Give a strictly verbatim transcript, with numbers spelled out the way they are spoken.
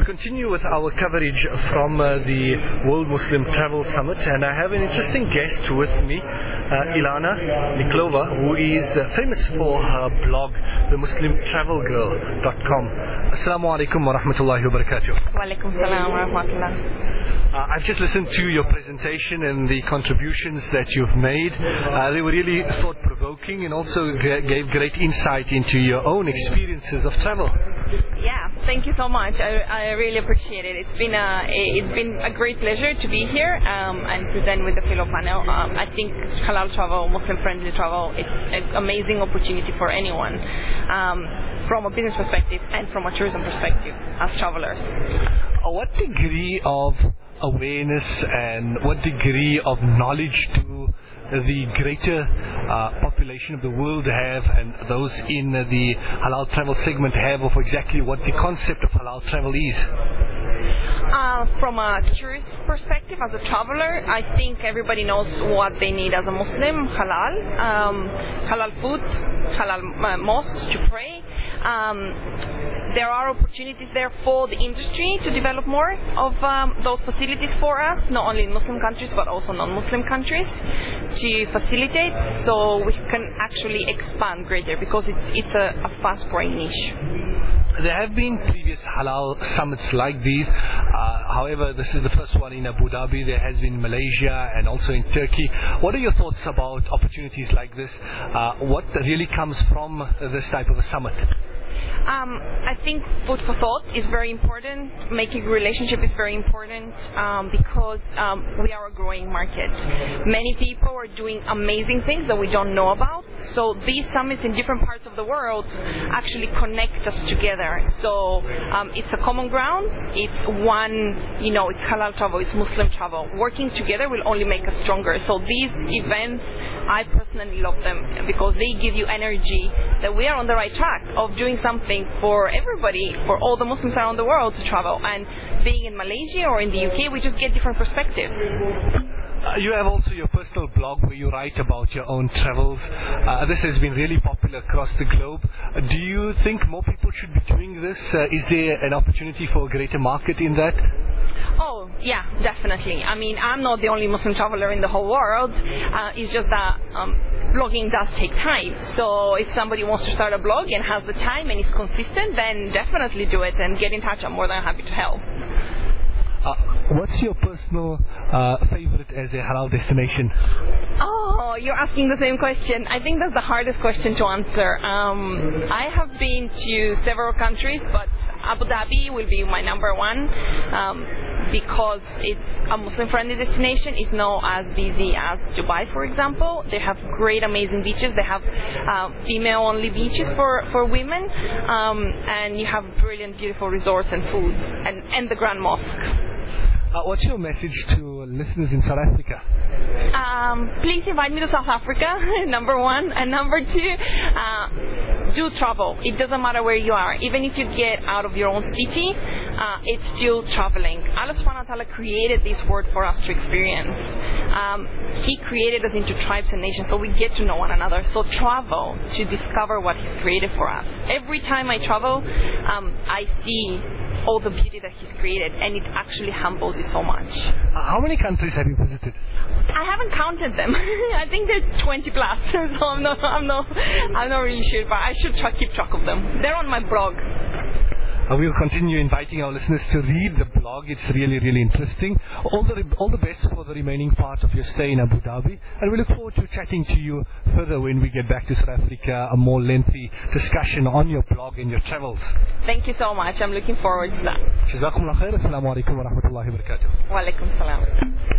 continue with our coverage from uh, the World Muslim Travel Summit, and I have an interesting guest with me, uh, Ilana Niklova, who is uh, famous for her blog, the muslim travel girl dot com. Assalamu alaikum wa rahmatullahi wa barakatuh. Wa alaikum salam wa rahmatullah. Uh, I've just listened to your presentation and the contributions that you've made. Uh, they were really thought-provoking and also g- gave great insight into your own experiences of travel. Yeah, thank you so much. I, I really appreciate it. It's been a it's been a great pleasure to be here um, and present with the fellow panel. Um, I think halal travel, Muslim-friendly travel, it's an amazing opportunity for anyone. Um, from a business perspective and from a tourism perspective as travelers. Uh, what degree of awareness and what degree of knowledge do the greater uh, population of the world have, and those in uh, the halal travel segment have, of exactly what the concept of halal travel is? Uh, from a tourist perspective, as a traveler, I think everybody knows what they need as a Muslim: halal, um, halal food, halal uh, mosques to pray. Um, there are opportunities there for the industry to develop more of um, those facilities for us, not only in Muslim countries but also non-Muslim countries, to facilitate so we can actually expand greater, because it's, it's a, a fast-growing niche. There have been previous halal summits like these. Uh, however, this is the first one in Abu Dhabi. There has been Malaysia and also in Turkey. What are your thoughts about opportunities like this? Uh, what really comes from this type of a summit? Um, I think food for thought is very important. Making a relationship is very important um, because um, we are a growing market. Many people are doing amazing things that we don't know about. So these summits in different parts of the world actually connect us together. So um, it's a common ground. It's one, you know, it's halal travel, it's Muslim travel. Working together will only make us stronger. So these events, I personally love them because they give you energy that we are on the right track of doing something for everybody, for all the Muslims around the world to travel. And being in Malaysia or in the U K, we just get different perspectives. Uh, you have also your personal blog where you write about your own travels. Uh, this has been really popular across the globe. Uh, do you think more people should be doing this? Uh, is there an opportunity for a greater market in that? Oh, yeah, definitely. I mean, I'm not the only Muslim traveler in the whole world. Uh, it's just that um, blogging does take time. So if somebody wants to start a blog and has the time and is consistent, then definitely do it and get in touch. I'm more than happy to help. Uh, what's your personal uh, favorite as a halal destination? Oh, you're asking the same question. I think that's the hardest question to answer. Um, I have been to several countries, but Abu Dhabi will be my number one um, because it's a Muslim-friendly destination. It's not as busy as Dubai, for example. They have great, amazing beaches. They have uh, female-only beaches for, for women, um, and you have brilliant, beautiful resorts and foods, and, and the Grand Mosque. Uh, what's your message to listeners in South Africa? Um, please invite me to South Africa, number one. And number two, uh, do travel. It doesn't matter where you are. Even if you get out of your own city, uh, it's still traveling. Allah subhanahu wa ta'ala created this world for us to experience. Um, he created us into tribes and nations, so we get to know one another. So travel to discover what He's created for us. Every time I travel, um, I see all the beauty that He's created, and it actually humbles you so much. Uh, how many countries have you visited? I haven't counted them. I think there's twenty plus, so I'm not, I'm not, I'm not really sure, but I should try, keep track of them. They're on my blog. Uh, we'll continue inviting our listeners to read the blog. It's really, really interesting. All the all the best for the remaining part of your stay in Abu Dhabi, and we look forward to chatting to you further when we get back to South Africa, a more lengthy discussion on your blog and your travels. Thank you so much. I'm looking forward to that. Jazakumullah khair. Assalamu alaikum wa rahmatullahi wa barakatuh. Wa alaikum salam.